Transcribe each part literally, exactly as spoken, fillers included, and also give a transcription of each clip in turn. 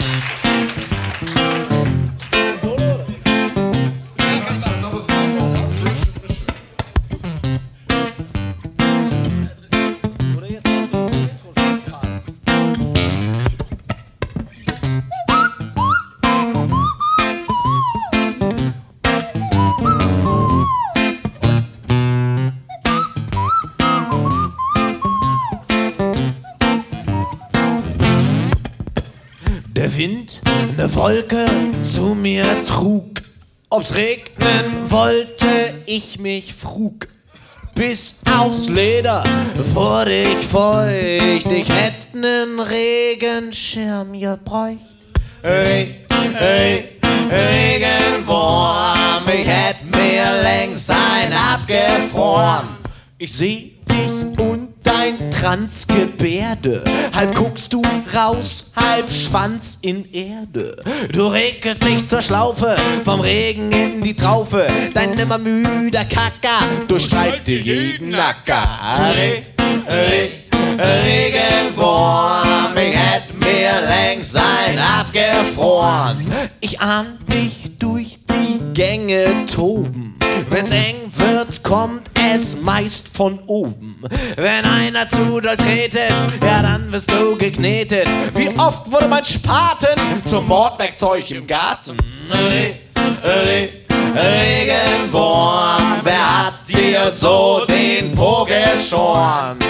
Der Wind ne Wolke zu mir trug, ob's regnen wollte, ich mich frug. Bis aufs Leder wurde ich feucht, ich hätt nen Regenschirm gebräucht. Re, re, Regenwurm, ich hätt mir längst ein abgefroren. Ich seh dich und dein Transgebärde, halb guckst du raus, halb Schwanz in Erde. Du regst dich zur Schlaufe, vom Regen in die Traufe, dein nimmer müder Kacker durchstreift dir jeden Nacker. Re, re, Regenwurm, ich hätt mir längst ein abgefroren. Ich ahn dich durch die Gänge toben, wenn's eng wird, kommt es meist von oben. Wenn einer zu doll tretet, ja dann wirst du geknetet. Wie oft wurde mein Spaten zum Mordwerkzeug im Garten? Re, re, Regenwurm, wer hat dir so den Po geschoren?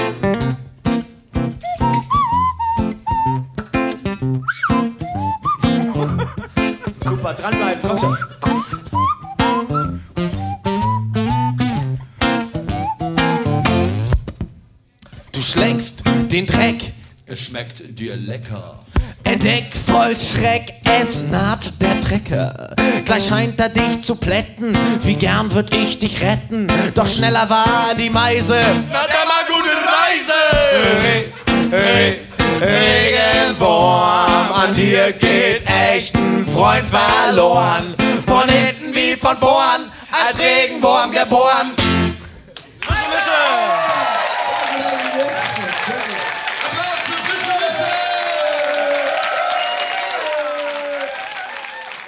Super, dranbleiben, komm schon. Du schlägst den Dreck, es schmeckt dir lecker. Entdeck voll Schreck, es naht der Trecker. Gleich scheint er dich zu plätten, wie gern würd ich dich retten. Doch schneller war die Meise. Na dann mal gute Reise! Re, re, Regenwurm, an dir geht echt ein Freund verloren. Von hinten wie von vorn, als Regenwurm geboren.